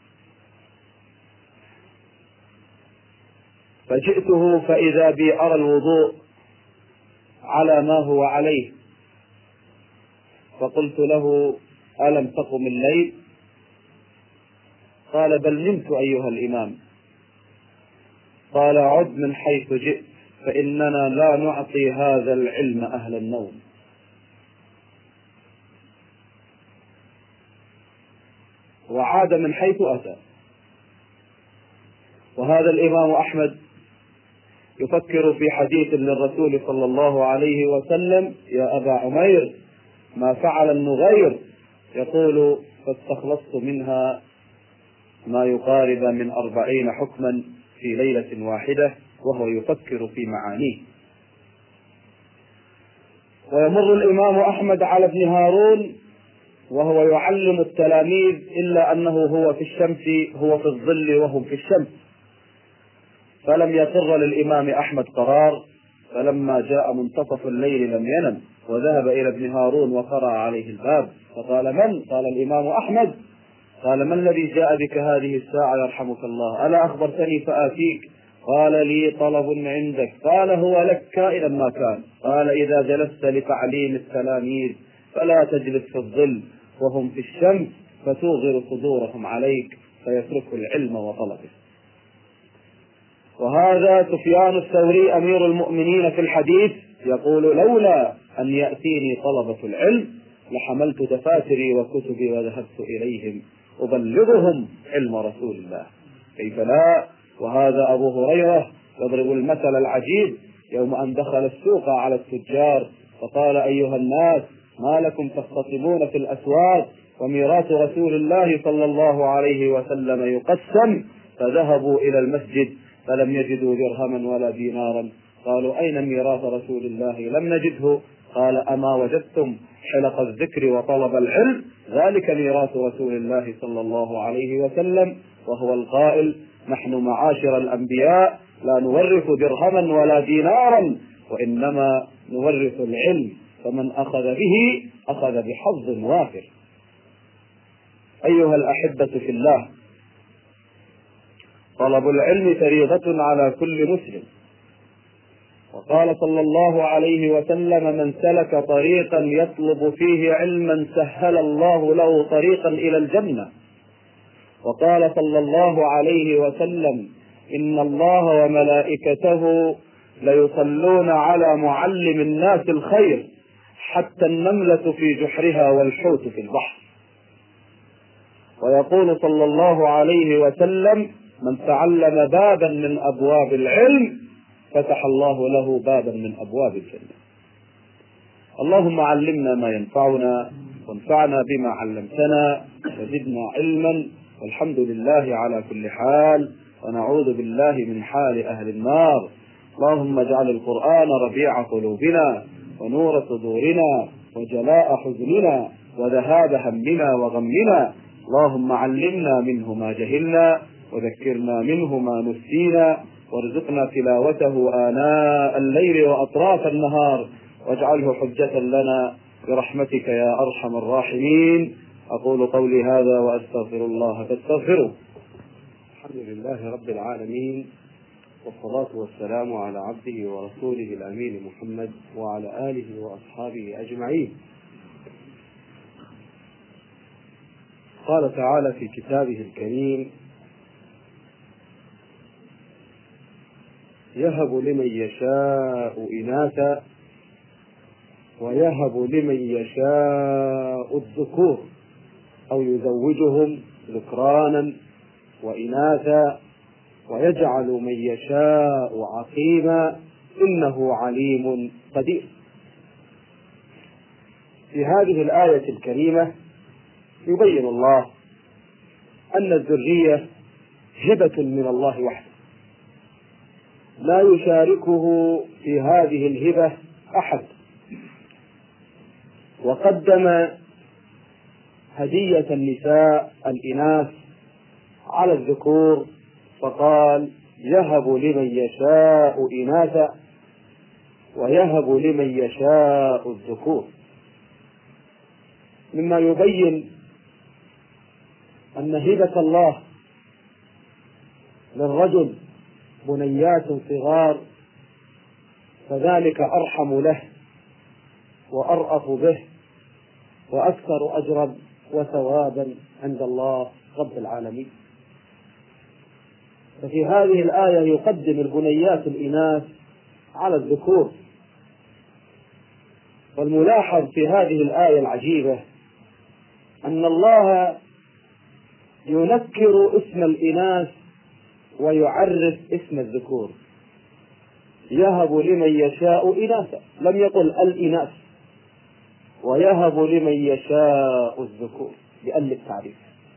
فجئته فإذا بي أرى الوضوء على ما هو عليه، فقلت له: ألم تقم الليل؟ قال: بل نمت أيها الإمام. قال: عد من حيث جئت فإننا لا نعطي هذا العلم أهل النوم. وعاد من حيث أتى. وهذا الإمام أحمد يفكر في حديث للرسول صلى الله عليه وسلم: يا أبا عمير ما فعل النغير؟ يقول: فاستخلصت منها ما يقارب من 40 حكما في ليلة واحدة، وهو يفكر في معانيه. ويمر الإمام أحمد على ابن هارون وهو يعلم التلاميذ، إلا أنه هو في الشمس، هو في الظل وهم في الشمس، فلم يقر للإمام أحمد قرار. فلما جاء منتصف الليل لم ينم وذهب إلى ابن هارون وقرأ عليه الباب فقال: من؟ قال: الإمام أحمد. قال: ما الذي جاء بك هذه الساعة يرحمك الله؟ ألا أخبرتني فآتيك؟ قال: لي طلب عندك. قال: هو لك كائنا ما كان. قال: إذا جلست لتعليم التلاميذ فلا تجلس في الظل وهم في الشمس فتوغر صدورهم عليك فيتركوا العلم وطلبه. وهذا سفيان الثوري أمير المؤمنين في الحديث يقول: لولا أن يأتيني طلبة العلم لحملت دفاتري وكتبي وذهبت إليهم أبلغهم علم رسول الله. كيف لا؟ وهذا أبو هريرة يضرب المثل العجيب يوم أن دخل السوق على التجار فقال: أيها الناس ما لكم تختصمون في الأسواق وميراث رسول الله صلى الله عليه وسلم يقسم؟ فذهبوا إلى المسجد فلم يجدوا درهما ولا دينارا. قالوا: أين ميراث رسول الله؟ لم نجده. قال: أما وجدتم حلق الذكر وطلب العلم؟ ذلك ميراث رسول الله صلى الله عليه وسلم، وهو القائل: نحن معاشر الأنبياء لا نورث درهما ولا دينارا وإنما نورث العلم، فمن أخذ به أخذ بحظ وافر. أيها الأحبة في الله، طلب العلم فريضة على كل مسلم. وقال صلى الله عليه وسلم: من سلك طريقا يطلب فيه علما سهل الله له طريقا إلى الجنة. وقال صلى الله عليه وسلم: إن الله وملائكته ليصلون على معلم الناس الخير حتى النملة في جحرها والحوت في البحر. ويقول صلى الله عليه وسلم: من تعلم بابا من أبواب العلم فتح الله له بابا من أبواب الجنة. اللهم علمنا ما ينفعنا وانفعنا بما علمتنا وزدنا علما، والحمد لله على كل حال، ونعوذ بالله من حال أهل النار. اللهم اجعل القرآن ربيع قلوبنا ونور صدورنا وجلاء حزننا وذهاب همنا وغمنا. اللهم علمنا منه ما جهلنا وذكرنا منه ما نسينا، وارزقنا تلاوته آناء الليل وأطراف النهار، واجعله حجة لنا برحمتك يا أرحم الراحمين. أقول قولي هذا وأستغفر الله فاستغفروه. الحمد لله رب العالمين، والصلاة والسلام على عبده ورسوله الأمين محمد وعلى آله وأصحابه أجمعين. قال تعالى في كتابه الكريم: يهب لمن يشاء إناثا ويهب لمن يشاء الذكور أو يزوجهم ذكرانا وإناثا ويجعل من يشاء عقيما إنه عليم قدير. في هذه الآية الكريمة يبين الله أن الذرية هبة من الله وحده، لا يشاركه في هذه الهبة أحد، وقدم هدية النساء الإناث على الذكور فقال: يهب لمن يشاء إناثا ويهب لمن يشاء الذكور، مما يبين أن هبة الله للرجل بنيات صغار فذلك أرحم له وأرأف به وأكثر أجرا وثوابا عند الله رب العالمين. ففي هذه الآية يقدم البنيات الإناث على الذكور. والملاحظ في هذه الآية العجيبة أن الله ينكر اسم الإناث ويعرف اسم الذكور. يهب لمن يشاء إناثا، لم يقل الإناث، ويهب لمن يشاء الذكور بأل التعريف،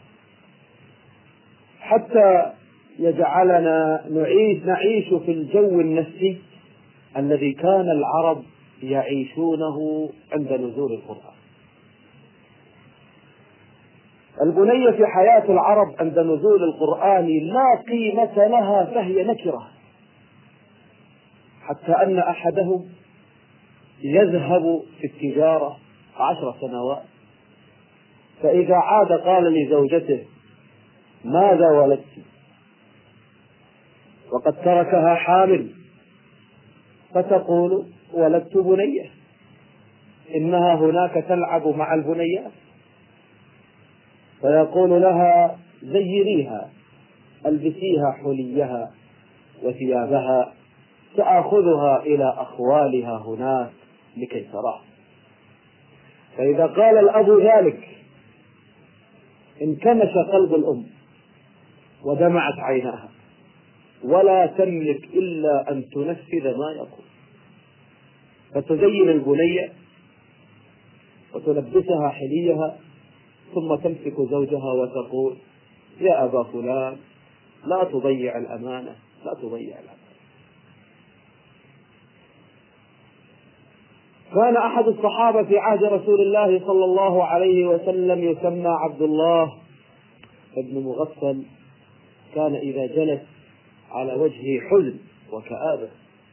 حتى يجعلنا نعيش في الجو النفسي الذي كان العرب يعيشونه عند نزول القرآن. البنية في حياة العرب عند نزول القرآن لا قيمة لها، فهي نكرة، حتى أن أحدهم يذهب في التجارة 10 سنوات، فإذا عاد قال لزوجته: ماذا ولدت؟ وقد تركها حامل، فتقول: ولدت بنية. إنها هناك تلعب مع البنيات، فيقول لها: زينيها، ألبسيها حليها وثيابها، سآخذها إلى أخوالها هناك لكي تراه. فإذا قال الأب ذلك انكمش قلب الأم ودمعت عيناها، ولا تملك إلا أن تنفذ ما يقول، فتزين البنية وتلبسها حليها، ثم تمسك زوجها وتقول: يا أبا فلان، لا تضيع الأمانة، لا تضيع الأمانة. كان أحد الصحابة في عهد رسول الله صلى الله عليه وسلم يسمى عبد الله بن مغفل، كان إذا جلس على وجهه حزن وكآبة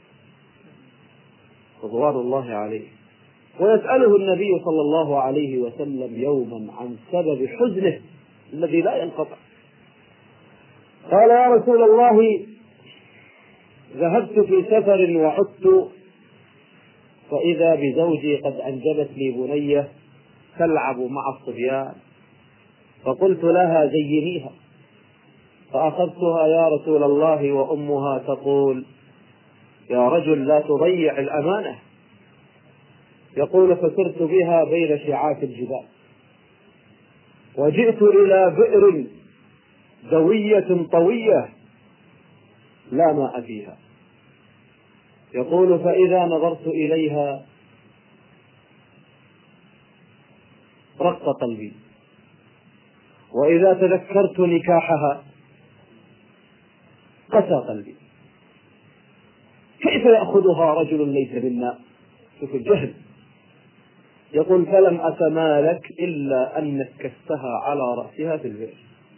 رضوان الله عليه، ويسأله النبي صلى الله عليه وسلم يوما عن سبب حزنه الذي لا ينقطع. قال: يا رسول الله، ذهبت في سفر وعدت فإذا بزوجي قد أنجبت لي بنية تلعب مع الصبيان، فقلت لها: زينيها. فأخذتها يا رسول الله وأمها تقول: يا رجل لا تضيع الأمانة. يقول فسرت بها بين شعاف الجبال وجئت إلى بئر دوية طوية لا ماء فيها. يقول فإذا نظرت إليها رق قلبي، وإذا تذكرت نكاحها قسى قلبي. كيف يأخذها رجل ليس بالماء؟ شوف الجهل. يقول فلم أتمالك إلا أن نكستها على رأسها في البئر،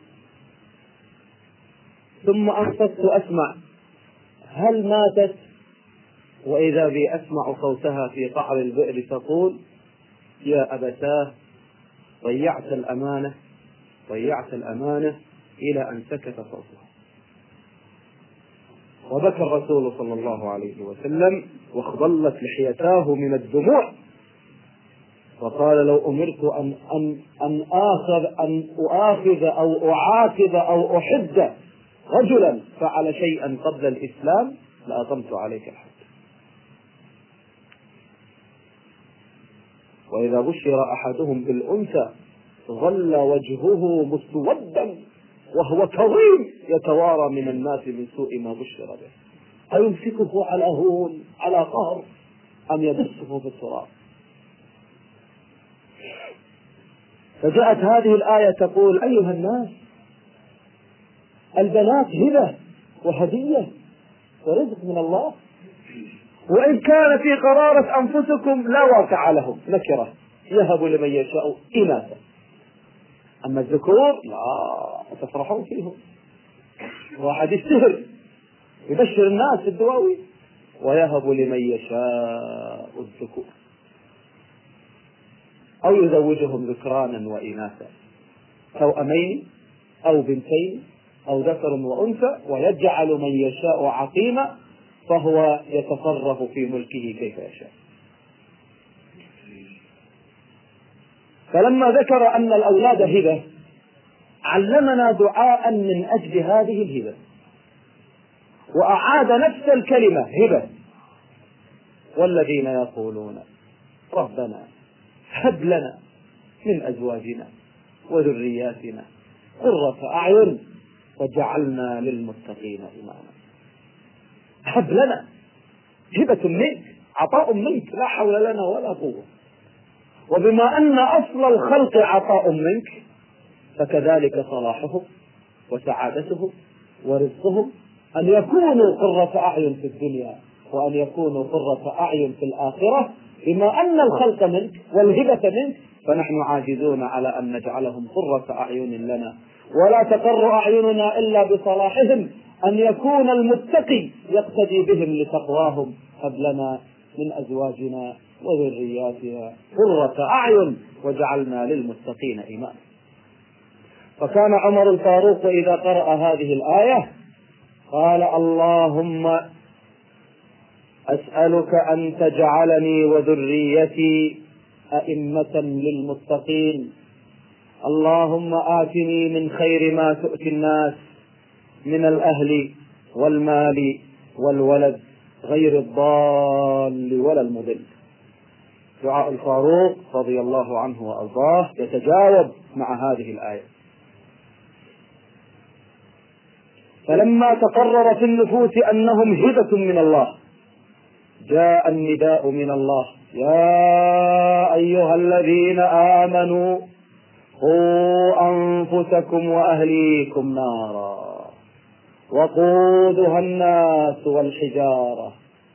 ثم أنصت أسمع هل ماتت، وإذا بي أسمع صوتها في قعر البئر تقول يا أبتاه ضيعت الأمانة إلى أن سكت صوتها. وبكى الرسول صلى الله عليه وسلم واخضلت لحيتاه من الدموع، وقال لو أمرت أن أؤاخذ أو أعاتب أو أحد رجلا فعل شيئا قبل الإسلام لأقمت عليك الحد. وإذا بشر أحدهم بالأنثى ظل وجهه مسودا وهو كظيم يتوارى من الناس من سوء ما بشر به، أيمسكه على هون على قهر أم يدسه في التراب؟ فجاءت هذه الآية تقول أيها الناس البنات هبة وهدية ورزق من الله، وإن كان في قرارة أنفسكم لا واقع لهم نكرة يهب لمن يشاء إناثا، أما الذكور لا تفرحون فيهم. واحد يشتهر يبشر الناس في الدواوي ويهب لمن يشاء الذكور أو يزوجهم ذكرانا وإناثا توأمين أو بنتين أو ذكر وأنثى ويجعل من يشاء عقيما فهو يتصرف في ملكه كيف يشاء. فلما ذكر أن الأولاد هبة علمنا دعاء من أجل هذه الهبة، وأعاد نفس الكلمة هبة. والذين يقولون ربنا هب لنا من أزواجنا وذرياتنا قرة أعين وجعلنا للمتقين إماما. هب لنا هبة منك، عطاء منك، لا حول لنا ولا قوة. وبما أن أصل الخلق عطاء منك فكذلك صلاحهم وسعادتهم ورزقهم أن يكونوا قرة أعين في الدنيا وأن يكونوا قرة أعين في الآخرة. بما أن الخلق منك والهبة منك فنحن عاجزون على أن نجعلهم قرة أعين لنا، ولا تقر أعيننا إلا بصلاحهم، أن يكون المتقي يقتدي بهم لتقواهم. هب لنا من أزواجنا وذرياتنا قرة أعين وجعلنا للمتقين إماما. فكان عمر الفاروق إذا قرأ هذه الآية قال اللهم أسألك أن تجعلني وذريتي أئمة للمتقين، اللهم آتني من خير ما تؤتي الناس من الأهل والمال والولد غير الضال ولا المضل. دعاء الفاروق رضي الله عنه وأرضاه يتجاوب مع هذه الآية. فلما تقرر في النفوس أنهم هبة من الله جاء النداء من الله يا أيها الذين آمنوا قوا أنفسكم وأهليكم نارا وقودها الناس والحجارة.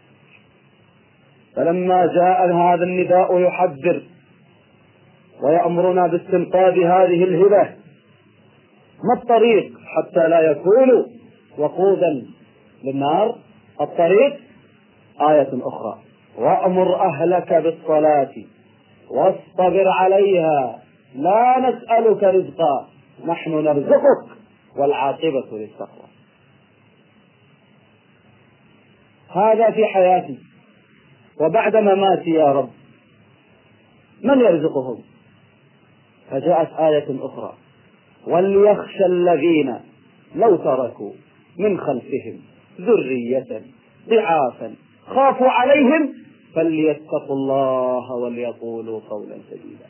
فلما جاء هذا النداء يحذر ويأمرنا باستنقاذ هذه الهبة، ما الطريق حتى لا يكونوا وقودا للنار؟ الطريق آية أخرى وأمر أهلك بالصلاة واصطبر عليها لا نسألك رزقا نحن نرزقك والعاقبة للتقوى. هذا في حياتي وبعد مماتي يا رب من يرزقهم؟ فجاءت آية أخرى وليخشى الذين لو تركوا من خلفهم ذرية ضعافا خافوا عليهم فليتقوا الله وليقولوا قولا سديدا.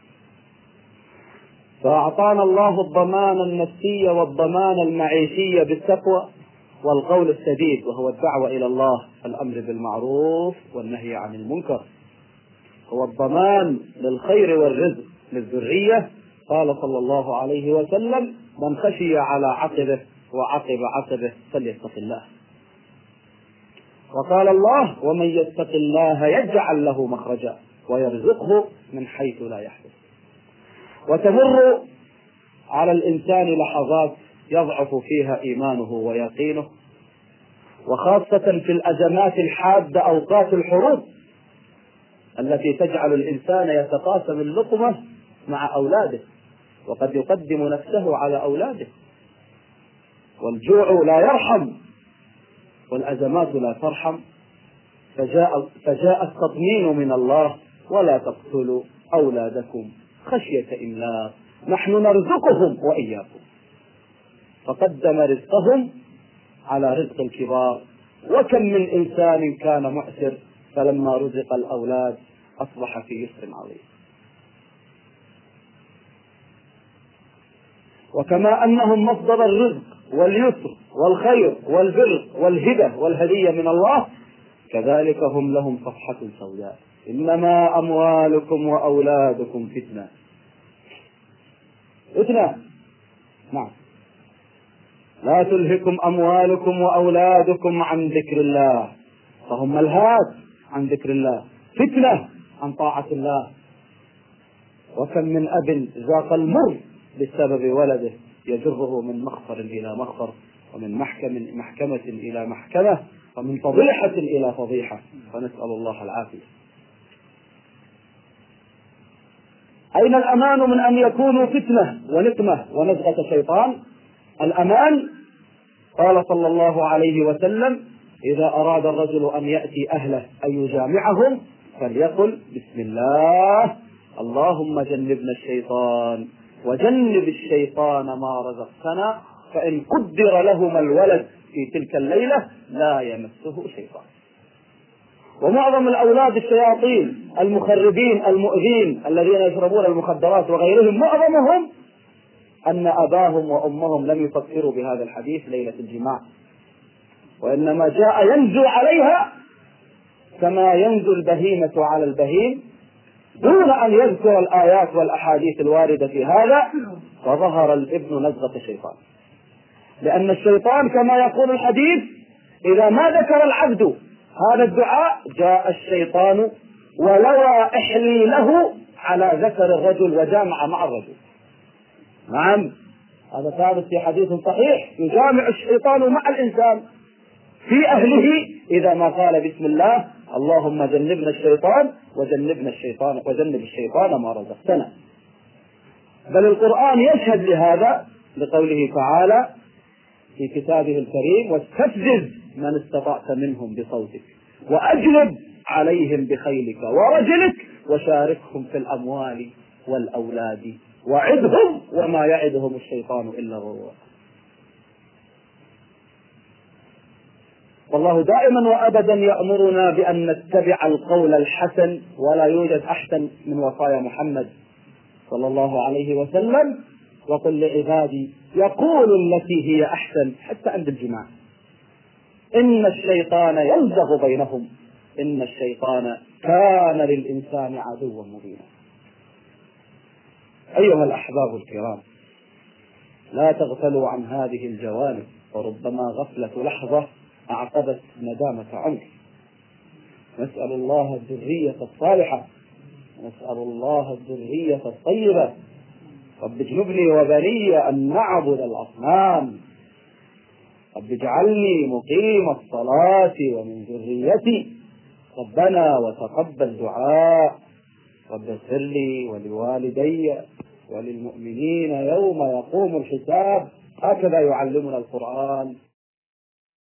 فأعطانا الله الضمان النفسي والضمان المعيشي بالتقوى والقول السديد، وهو الدعوة إلى الله، الأمر بالمعروف والنهي عن المنكر، هو الضمان للخير والرزق للذرية. قال صلى الله عليه وسلم: من خشي على عقبه وعقب عقبه فليتق الله. وقال الله: ومن يتق الله يجعل له مخرجا ويرزقه من حيث لا يحتسب. وتمر على الإنسان لحظات يضعف فيها إيمانه ويقينه، وخاصة في الأزمات الحادة، أوقات الحروب التي تجعل الإنسان يتقاسم اللقمة مع أولاده، وقد يقدم نفسه على أولاده، والجوع لا يرحم والأزمات لا ترحم. فجاء التطمين من الله: ولا تقتلوا أولادكم خشية إملاق نحن نرزقهم وإياكم. فقدم رزقهم على رزق الكبار. وكم من إنسان كان مؤسر فلما رزق الأولاد أصبح في يسر عظيم. وكما أنهم مصدر الرزق واليسر والخير والبر والهبة والهدية من الله، كذلك هم لهم صفحة سوداء: إنما أموالكم وأولادكم فتنة. فتنة، نعم. لا تلهكم أموالكم وأولادكم عن ذكر الله، فهم ملهات عن ذكر الله، فتنة عن طاعة الله. وكم من أب ذاق المر بسبب ولده يجره من مخفر إلى مخفر، ومن محكمة إلى محكمة، ومن فضيحة إلى فضيحة، فنسأل الله العافية. أين الأمان من أن يكونوا فتنة ونقمة ونزغة شيطان؟ الأمان، قال صلى الله عليه وسلم: إذا أراد الرجل أن يأتي أهله أن يجامعهم فليقل: بسم الله، اللهم جنبنا الشيطان وجنب الشيطان ما رزقتنا، فإن قدر لهما الولد في تلك الليلة لا يمسه شيطان. ومعظم الأولاد الشياطين المخربين المؤذين الذين يشربون المخدرات وغيرهم، معظمهم أن أباهم وأمهم لم يفكروا بهذا الحديث ليلة الجماع، وإنما جاء ينزو عليها كما ينزو البهيمة على البهيم دون أن يذكر الآيات والأحاديث الواردة في هذا، فظهر الابن نزغة الشيطان. لأن الشيطان كما يقول الحديث: إذا ما ذكر العبد هذا الدعاء جاء الشيطان ولوى إحليله على ذكر الرجل وجامع مع الرجل. نعم، هذا ثابت في حديث صحيح: يجامع الشيطان مع الإنسان في أهله إذا ما قال بسم الله، اللهم جنبنا الشيطان وجنب الشيطان ما رزقتنا. بل القرآن يشهد لهذا لقوله تعالى في كتابه الكريم: واستفزز من استطعت منهم بصوتك وأجلب عليهم بخيلك ورجلك وشاركهم في الأموال والأولاد وعدهم وما يعدهم الشيطان إلا غرورا. والله دائما وأبدا يأمرنا بأن نتبع القول الحسن، ولا يوجد أحسن من وصايا محمد صلى الله عليه وسلم: وقل لعبادي يقول التي هي أحسن، حتى عند الجماع: إن الشيطان ينزغ بينهم إن الشيطان كان للإنسان عدوا مبينا. أيها الأحباب الكرام، لا تغفلوا عن هذه الجوانب، وربما غفلة لحظة أعقبت ندامة عمر. نسأل الله الذرية الصالحة، نسأل الله الذرية الطيبة. رب اجنبني وبني أن نعبد الأصنام، رب اجعلني مقيم الصلاة ومن ذريتي، ربنا وتقبل دعاء، رب اغفر لي ولوالدي وللمؤمنين يوم يقوم الحساب. هكذا يعلمنا القرآن.